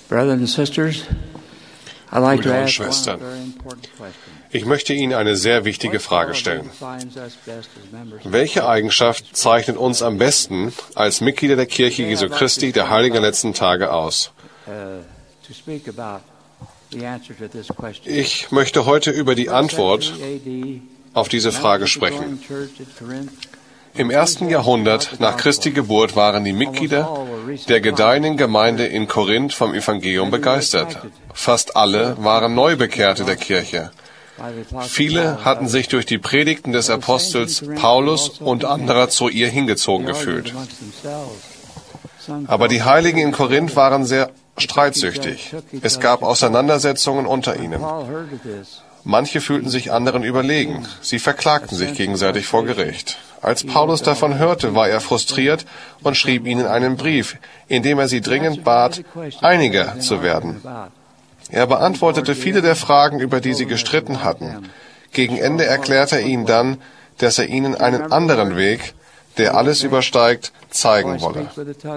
Brothers and sisters, I'd like to Brüder und ask one Schwestern, very important question. ich möchte Ihnen eine sehr wichtige What Frage quality stellen. defines us best as members of Welche Eigenschaft zeichnet uns am besten als Mitglieder der Kirche Jesu Christi der Heiligen letzten Tage aus? to speak about the answer to this question. Ich möchte heute über die Antwort First century AD, auf diese Frage members of the sprechen. growing church at Corinth, Im 1. Jahrhundert nach Christi Geburt waren die Mitglieder der gedeihenden Gemeinde in Korinth vom Evangelium begeistert. Fast alle waren Neubekehrte der Kirche. by the Apostle Viele Paul, hatten sich durch die Predigten des Apostels Paulus und anderer zu ihr hingezogen they argued gefühlt. amongst themselves. Some Aber die felt Heiligen in Korinth waren sehr streitsüchtig. Es gab Auseinandersetzungen unter ihnen. Paul heard of this. Manche fühlten sich anderen überlegen. Sie verklagten sich gegenseitig vor Gericht. Als Paulus davon hörte, war er frustriert und schrieb ihnen einen Brief, in dem er sie dringend bat, einiger zu werden. Er beantwortete viele der Fragen, über die sie gestritten hatten. Gegen Ende erklärte er ihnen dann, dass er ihnen einen anderen Weg, der alles übersteigt, zeigen wolle.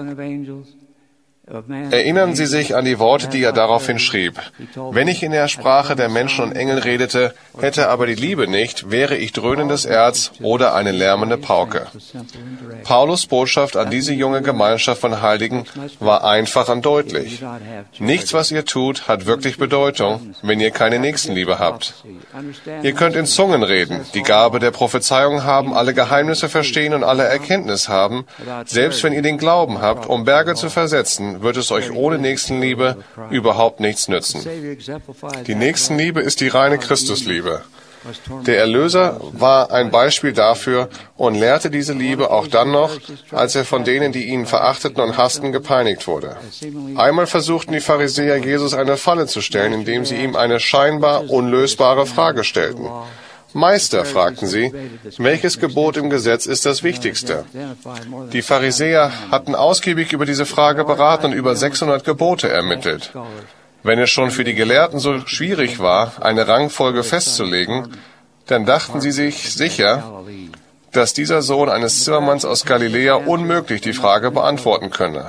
Erinnern Sie sich an die Worte, die er daraufhin schrieb. Wenn ich in der Sprache der Menschen und Engel redete, hätte aber die Liebe nicht, wäre ich dröhnendes Erz oder eine lärmende Pauke. Paulus' Botschaft an diese junge Gemeinschaft von Heiligen war einfach und deutlich. Nichts, was ihr tut, hat wirklich Bedeutung, wenn ihr keine Nächstenliebe habt. Ihr könnt in Zungen reden, die Gabe der Prophezeiung haben, alle Geheimnisse verstehen und alle Erkenntnis haben. Selbst wenn ihr den Glauben habt, um Berge zu versetzen, wird es euch ohne Nächstenliebe überhaupt nichts nützen. Die Nächstenliebe ist die reine Christusliebe. Der Erlöser war ein Beispiel dafür und lehrte diese Liebe auch dann noch, als er von denen, die ihn verachteten und hassten, gepeinigt wurde. Einmal versuchten die Pharisäer, Jesus eine Falle zu stellen, indem sie ihm eine scheinbar unlösbare Frage stellten. Meister, fragten sie, welches Gebot im Gesetz ist das wichtigste? Die Pharisäer hatten ausgiebig über diese Frage beraten und über 600 Gebote ermittelt. Wenn es schon für die Gelehrten so schwierig war, eine Rangfolge festzulegen, dann dachten sie sich sicher, dass dieser Sohn eines Zimmermanns aus Galiläa unmöglich die Frage beantworten könne.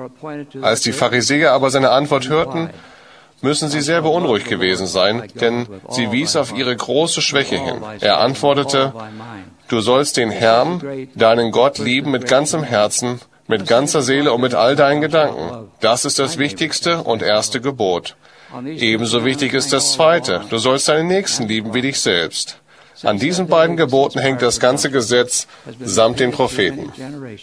Als die Pharisäer aber seine Antwort hörten, müssen sie sehr beunruhigt gewesen sein, denn sie wies auf ihre große Schwäche hin. Er antwortete, du sollst den Herrn, deinen Gott, lieben mit ganzem Herzen, mit ganzer Seele und mit all deinen Gedanken. Das ist das wichtigste und erste Gebot. Ebenso wichtig ist das zweite, du sollst deinen Nächsten lieben wie dich selbst. An diesen beiden Geboten hängt das ganze Gesetz samt den Propheten.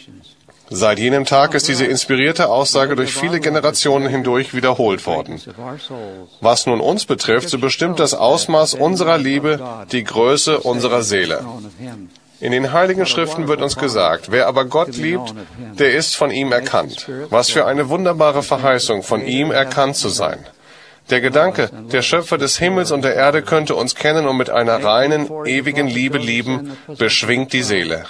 Seit jenem Tag ist diese inspirierte Aussage durch viele Generationen hindurch wiederholt worden. Was nun uns betrifft, so bestimmt das Ausmaß unserer Liebe die Größe unserer Seele. In den Heiligen Schriften wird uns gesagt, wer aber Gott liebt, der ist von ihm erkannt. Was für eine wunderbare Verheißung, von ihm erkannt zu sein. Der Gedanke, der Schöpfer des Himmels und der Erde könnte uns kennen und mit einer reinen, ewigen Liebe lieben, beschwingt die Seele.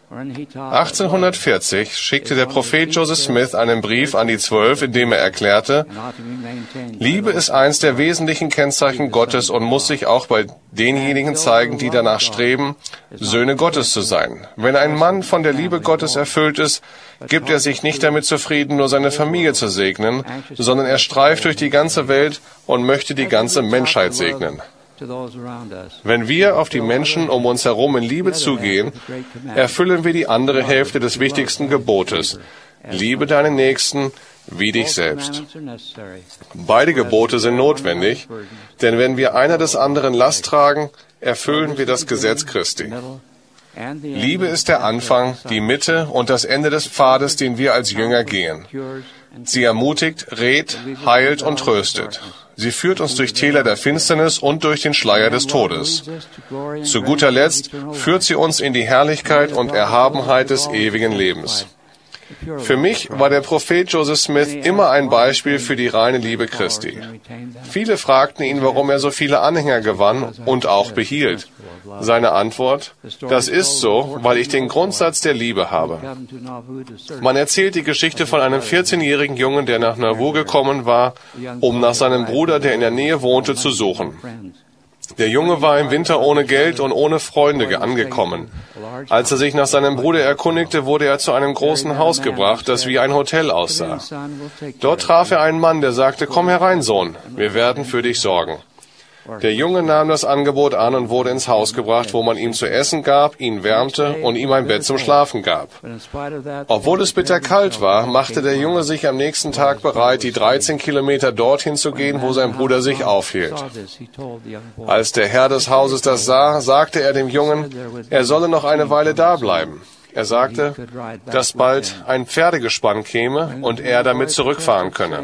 1840 schickte der Prophet Joseph Smith einen Brief an die 12, in dem er erklärte, Liebe ist eins der wesentlichen Kennzeichen Gottes und muss sich auch bei denjenigen zeigen, die danach streben, Söhne Gottes zu sein. Wenn ein Mann von der Liebe Gottes erfüllt ist, gibt er sich nicht damit zufrieden, nur seine Familie zu segnen, sondern er streift durch die ganze Welt und möchte die ganze Menschheit segnen. Wenn wir auf die Menschen um uns herum in Liebe zugehen, erfüllen wir die andere Hälfte des wichtigsten Gebotes. Liebe deinen Nächsten wie dich selbst. Beide Gebote sind notwendig, denn wenn wir einer des anderen Last tragen, erfüllen wir das Gesetz Christi. Liebe ist der Anfang, die Mitte und das Ende des Pfades, den wir als Jünger gehen. Sie ermutigt, rät, heilt und tröstet. Sie führt uns durch Täler der Finsternis und durch den Schleier des Todes. Zu guter Letzt führt sie uns in die Herrlichkeit und Erhabenheit des ewigen Lebens. Für mich war der Prophet Joseph Smith immer ein Beispiel für die reine Liebe Christi. Viele fragten ihn, warum er so viele Anhänger gewann und auch behielt. Seine Antwort, das ist so, weil ich den Grundsatz der Liebe habe. Man erzählt die Geschichte von einem 14-jährigen Jungen, der nach Nauvoo gekommen war, um nach seinem Bruder, der in der Nähe wohnte, zu suchen. Der Junge war im Winter ohne Geld und ohne Freunde angekommen. Als er sich nach seinem Bruder erkundigte, wurde er zu einem großen Haus gebracht, das wie ein Hotel aussah. Dort traf er einen Mann, der sagte, komm herein, Sohn, wir werden für dich sorgen. Der Junge nahm das Angebot an und wurde ins Haus gebracht, wo man ihm zu essen gab, ihn wärmte und ihm ein Bett zum Schlafen gab. Obwohl es bitterkalt war, machte der Junge sich am nächsten Tag bereit, die 13 Kilometer dorthin zu gehen, wo sein Bruder sich aufhielt. Als der Herr des Hauses das sah, sagte er dem Jungen, er solle noch eine Weile da bleiben. Er sagte, dass bald ein Pferdegespann käme und er damit zurückfahren könne.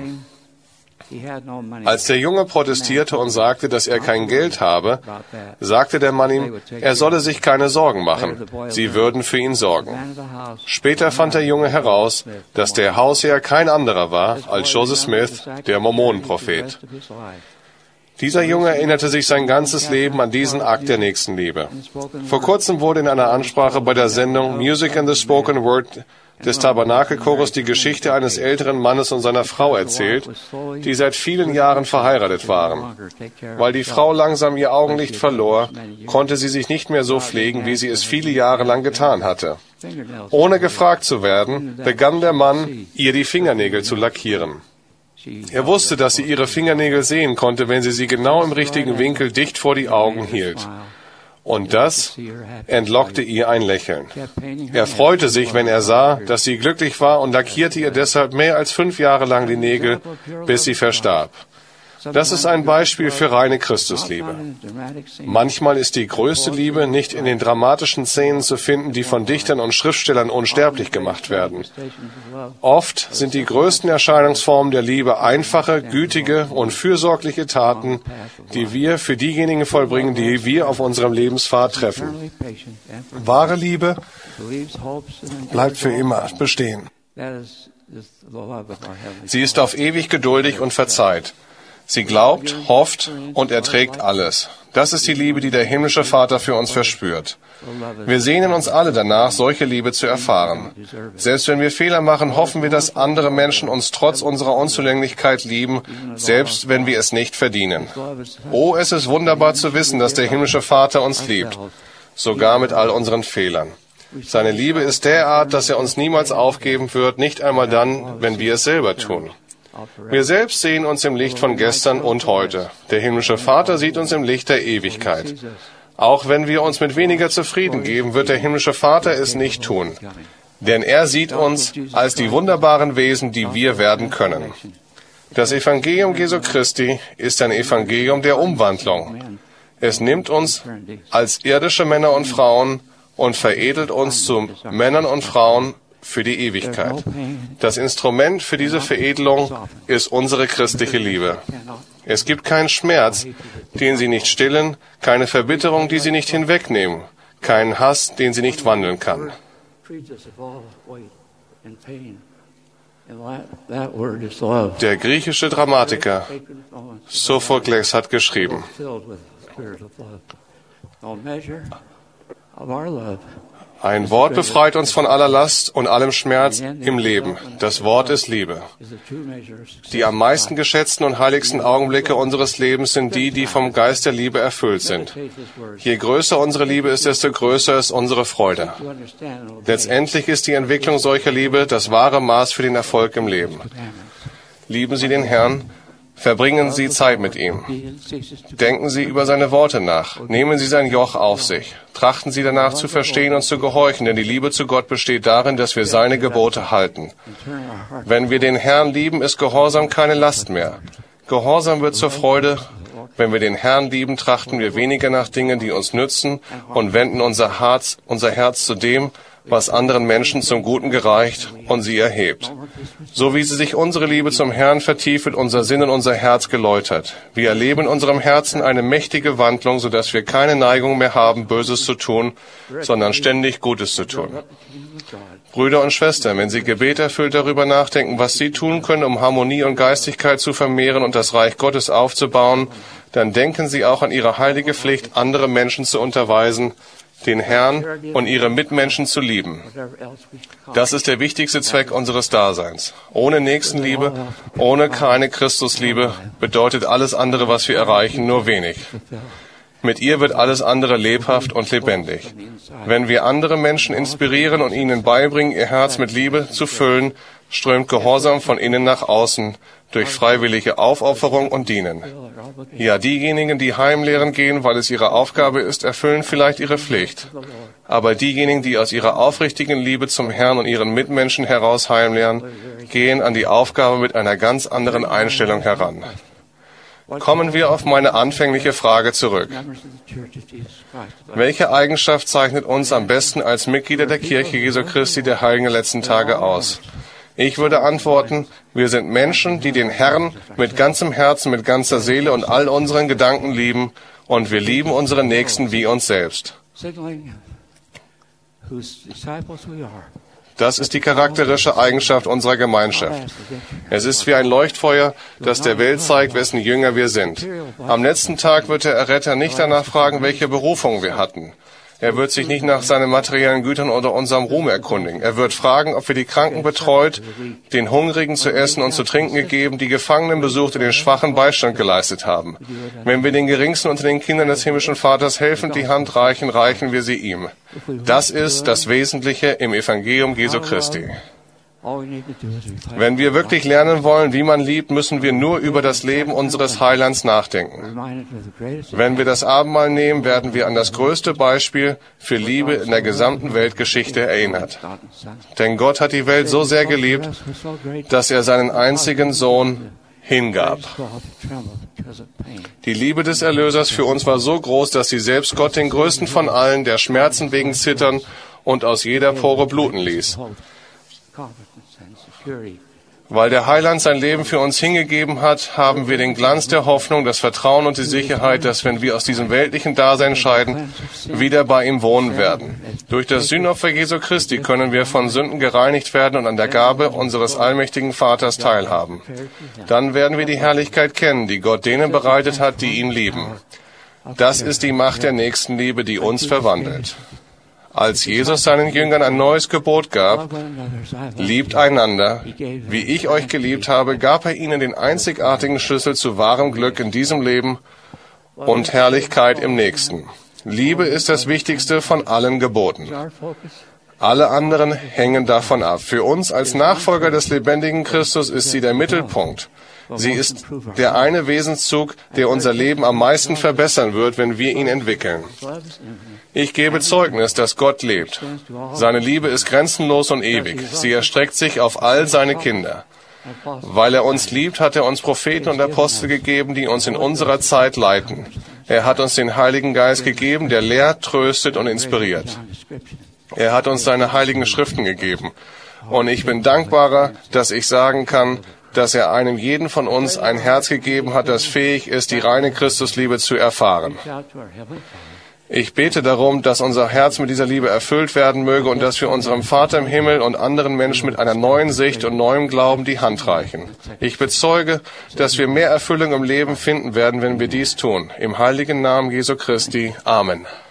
Als der Junge protestierte und sagte, dass er kein Geld habe, sagte der Mann ihm, er solle sich keine Sorgen machen, sie würden für ihn sorgen. Später fand der Junge heraus, dass der Hausherr kein anderer war als Joseph Smith, der Mormonenprophet. Dieser Junge erinnerte sich sein ganzes Leben an diesen Akt der Nächstenliebe. Vor kurzem wurde in einer Ansprache bei der Sendung Music and the Spoken Word des Tabernakelchores die Geschichte eines älteren Mannes und seiner Frau erzählt, die seit vielen Jahren verheiratet waren. Weil die Frau langsam ihr Augenlicht verlor, konnte sie sich nicht mehr so pflegen, wie sie es viele Jahre lang getan hatte. Ohne gefragt zu werden, begann der Mann, ihr die Fingernägel zu lackieren. Er wusste, dass sie ihre Fingernägel sehen konnte, wenn sie genau im richtigen Winkel dicht vor die Augen hielt. Und das entlockte ihr ein Lächeln. Er freute sich, wenn er sah, dass sie glücklich war und lackierte ihr deshalb mehr als 5 Jahre lang die Nägel, bis sie verstarb. Das ist ein Beispiel für reine Christusliebe. Manchmal ist die größte Liebe nicht in den dramatischen Szenen zu finden, die von Dichtern und Schriftstellern unsterblich gemacht werden. Oft sind die größten Erscheinungsformen der Liebe einfache, gütige und fürsorgliche Taten, die wir für diejenigen vollbringen, die wir auf unserem Lebenspfad treffen. Wahre Liebe bleibt für immer bestehen. Sie ist auf ewig geduldig und verzeiht. Sie glaubt, hofft und erträgt alles. Das ist die Liebe, die der himmlische Vater für uns verspürt. Wir sehnen uns alle danach, solche Liebe zu erfahren. Selbst wenn wir Fehler machen, hoffen wir, dass andere Menschen uns trotz unserer Unzulänglichkeit lieben, selbst wenn wir es nicht verdienen. Oh, es ist wunderbar zu wissen, dass der himmlische Vater uns liebt, sogar mit all unseren Fehlern. Seine Liebe ist derart, dass er uns niemals aufgeben wird, nicht einmal dann, wenn wir es selber tun. Wir selbst sehen uns im Licht von gestern und heute. Der himmlische Vater sieht uns im Licht der Ewigkeit. Auch wenn wir uns mit weniger zufrieden geben, wird der himmlische Vater es nicht tun. Denn er sieht uns als die wunderbaren Wesen, die wir werden können. Das Evangelium Jesu Christi ist ein Evangelium der Umwandlung. Es nimmt uns als irdische Männer und Frauen und veredelt uns zu Männern und Frauen für die Ewigkeit. Das Instrument für diese Veredelung ist unsere christliche Liebe. Es gibt keinen Schmerz, den sie nicht stillen, keine Verbitterung, die sie nicht hinwegnehmen, keinen Hass, den sie nicht wandeln kann. Der griechische Dramatiker Sophokles hat geschrieben, ein Wort befreit uns von aller Last und allem Schmerz im Leben. Das Wort ist Liebe. Die am meisten geschätzten und heiligsten Augenblicke unseres Lebens sind die, die vom Geist der Liebe erfüllt sind. Je größer unsere Liebe ist, desto größer ist unsere Freude. Letztendlich ist die Entwicklung solcher Liebe das wahre Maß für den Erfolg im Leben. Lieben Sie den Herrn, verbringen Sie Zeit mit ihm. Denken Sie über seine Worte nach. Nehmen Sie sein Joch auf sich. Trachten Sie danach zu verstehen und zu gehorchen, denn die Liebe zu Gott besteht darin, dass wir seine Gebote halten. Wenn wir den Herrn lieben, ist Gehorsam keine Last mehr. Gehorsam wird zur Freude. Wenn wir den Herrn lieben, trachten wir weniger nach Dingen, die uns nützen und wenden unser Herz zu dem, was anderen Menschen zum Guten gereicht und sie erhebt. So wie sie sich unsere Liebe zum Herrn vertieft, wird unser Sinn und unser Herz geläutert. Wir erleben in unserem Herzen eine mächtige Wandlung, sodass wir keine Neigung mehr haben, Böses zu tun, sondern ständig Gutes zu tun. Brüder und Schwestern, wenn Sie gebeterfüllt darüber nachdenken, was Sie tun können, um Harmonie und Geistigkeit zu vermehren und das Reich Gottes aufzubauen, dann denken Sie auch an Ihre heilige Pflicht, andere Menschen zu unterweisen, den Herrn und ihre Mitmenschen zu lieben. Das ist der wichtigste Zweck unseres Daseins. Ohne Nächstenliebe, ohne keine Christusliebe bedeutet alles andere, was wir erreichen, nur wenig. Mit ihr wird alles andere lebhaft und lebendig. Wenn wir andere Menschen inspirieren und ihnen beibringen, ihr Herz mit Liebe zu füllen, strömt Gehorsam von innen nach außen durch freiwillige Aufopferung und Dienen. Ja, diejenigen, die heimlehren gehen, weil es ihre Aufgabe ist, erfüllen vielleicht ihre Pflicht. Aber diejenigen, die aus ihrer aufrichtigen Liebe zum Herrn und ihren Mitmenschen heraus heimlehren, gehen an die Aufgabe mit einer ganz anderen Einstellung heran. Kommen wir auf meine anfängliche Frage zurück. Welche Eigenschaft zeichnet uns am besten als Mitglieder der Kirche Jesu Christi der Heiligen letzten Tage aus? Ich würde antworten, wir sind Menschen, die den Herrn mit ganzem Herzen, mit ganzer Seele und all unseren Gedanken lieben, und wir lieben unsere Nächsten wie uns selbst. Das ist die charakteristische Eigenschaft unserer Gemeinschaft. Es ist wie ein Leuchtfeuer, das der Welt zeigt, wessen Jünger wir sind. Am letzten Tag wird der Erretter nicht danach fragen, welche Berufung wir hatten. Er wird sich nicht nach seinen materiellen Gütern oder unserem Ruhm erkundigen. Er wird fragen, ob wir die Kranken betreut, den Hungrigen zu essen und zu trinken gegeben, die Gefangenen besucht und den Schwachen Beistand geleistet haben. Wenn wir den Geringsten unter den Kindern des himmlischen Vaters helfend die Hand reichen, reichen wir sie ihm. Das ist das Wesentliche im Evangelium Jesu Christi. Wenn wir wirklich lernen wollen, wie man liebt, müssen wir nur über das Leben unseres Heilands nachdenken. Wenn wir das Abendmahl nehmen, werden wir an das größte Beispiel für Liebe in der gesamten Weltgeschichte erinnert. Denn Gott hat die Welt so sehr geliebt, dass er seinen einzigen Sohn hingab. Die Liebe des Erlösers für uns war so groß, dass sie selbst Gott, den größten von allen, der Schmerzen wegen zittern und aus jeder Pore bluten ließ. Weil der Heiland sein Leben für uns hingegeben hat, haben wir den Glanz der Hoffnung, das Vertrauen und die Sicherheit, dass, wenn wir aus diesem weltlichen Dasein scheiden, wieder bei ihm wohnen werden. Durch das Sühnopfer Jesu Christi können wir von Sünden gereinigt werden und an der Gabe unseres allmächtigen Vaters teilhaben. Dann werden wir die Herrlichkeit kennen, die Gott denen bereitet hat, die ihn lieben. Das ist die Macht der Nächstenliebe, die uns verwandelt. Als Jesus seinen Jüngern ein neues Gebot gab, liebt einander, wie ich euch geliebt habe, gab er ihnen den einzigartigen Schlüssel zu wahrem Glück in diesem Leben und Herrlichkeit im nächsten. Liebe ist das wichtigste von allen Geboten. Alle anderen hängen davon ab. Für uns als Nachfolger des lebendigen Christus ist sie der Mittelpunkt. Sie ist der eine Wesenszug, der unser Leben am meisten verbessern wird, wenn wir ihn entwickeln. Ich gebe Zeugnis, dass Gott lebt. Seine Liebe ist grenzenlos und ewig. Sie erstreckt sich auf all seine Kinder. Weil er uns liebt, hat er uns Propheten und Apostel gegeben, die uns in unserer Zeit leiten. Er hat uns den Heiligen Geist gegeben, der lehrt, tröstet und inspiriert. Er hat uns seine heiligen Schriften gegeben. Und ich bin dankbarer, dass ich sagen kann, dass er einem jeden von uns ein Herz gegeben hat, das fähig ist, die reine Christusliebe zu erfahren. Ich bete darum, dass unser Herz mit dieser Liebe erfüllt werden möge und dass wir unserem Vater im Himmel und anderen Menschen mit einer neuen Sicht und neuem Glauben die Hand reichen. Ich bezeuge, dass wir mehr Erfüllung im Leben finden werden, wenn wir dies tun. Im heiligen Namen Jesu Christi. Amen.